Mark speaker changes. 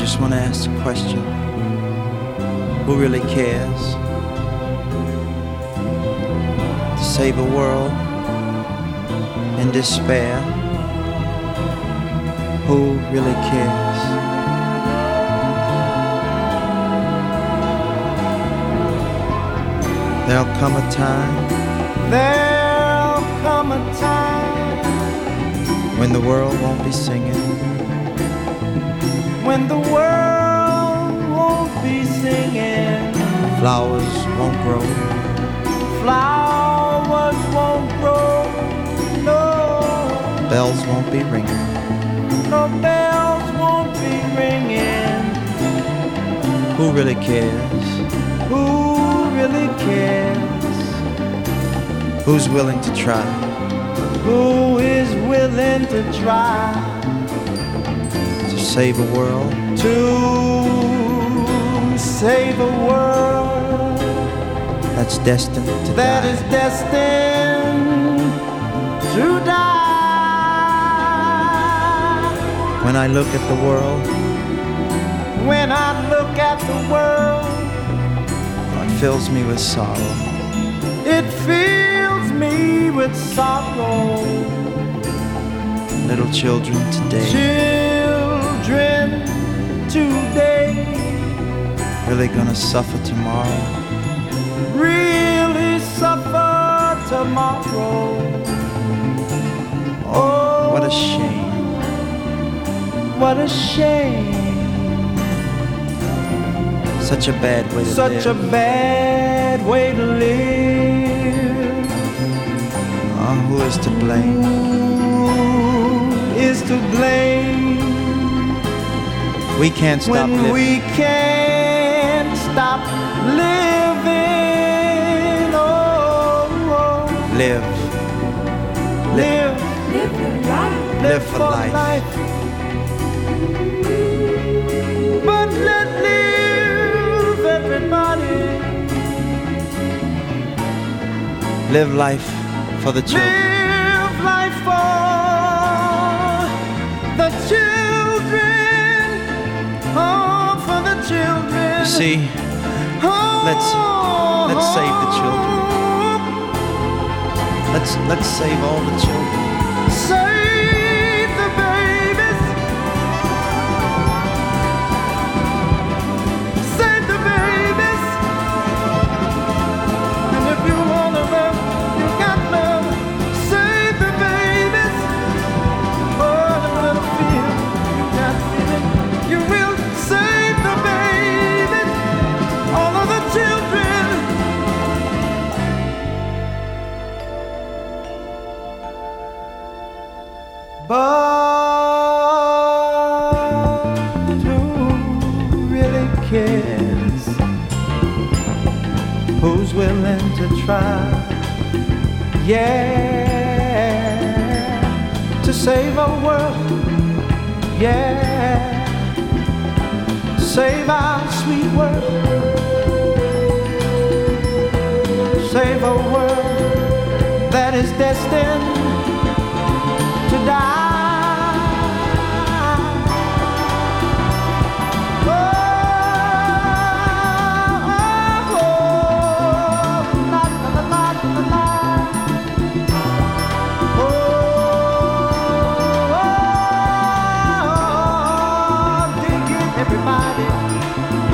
Speaker 1: just want to ask the question, who really cares to save a world in despair? Who really cares? There'll come a time, when the world won't be singing,
Speaker 2: when the world won't be singing,
Speaker 1: flowers won't grow,
Speaker 2: flowers won't grow, no,
Speaker 1: bells won't be ringing,
Speaker 2: no bells won't be ringing.
Speaker 1: who really cares?
Speaker 2: Who really cares?
Speaker 1: Who's willing to try?
Speaker 2: Who is willing to try
Speaker 1: To save a world
Speaker 2: to save a world
Speaker 1: that's destined to
Speaker 2: that
Speaker 1: die?
Speaker 2: is destined to die?
Speaker 1: When I look at the world,
Speaker 2: When I look at the world,
Speaker 1: it fills me with sorrow.
Speaker 2: it fills me with sorrow.
Speaker 1: Little children today
Speaker 2: Children today
Speaker 1: really gonna suffer tomorrow.
Speaker 2: really suffer tomorrow. Oh,
Speaker 1: What a shame.
Speaker 2: what a shame.
Speaker 1: Such a bad way to
Speaker 2: Such
Speaker 1: live.
Speaker 2: a bad way to live.
Speaker 1: Who is to blame?
Speaker 2: Who is to blame
Speaker 1: We can't stop
Speaker 2: when
Speaker 1: living.
Speaker 2: we can't stop living? Oh, oh.
Speaker 1: Live.
Speaker 2: Live,
Speaker 1: Live for life.
Speaker 2: But let live, everybody.
Speaker 1: Live life for the children.
Speaker 2: Live life for the children. Oh, for the children.
Speaker 1: You see,
Speaker 2: Oh,
Speaker 1: let's save the children. Let's save all the children.
Speaker 2: Save the babies. Save the babies. And if you wanna love, you got love. Save the babies. Oh, the little fear you got feeling. You will save the babies. All of the children. But who really cares? Who's willing to try? Yeah, to save our world. Yeah, save our sweet world. Save a world that is destined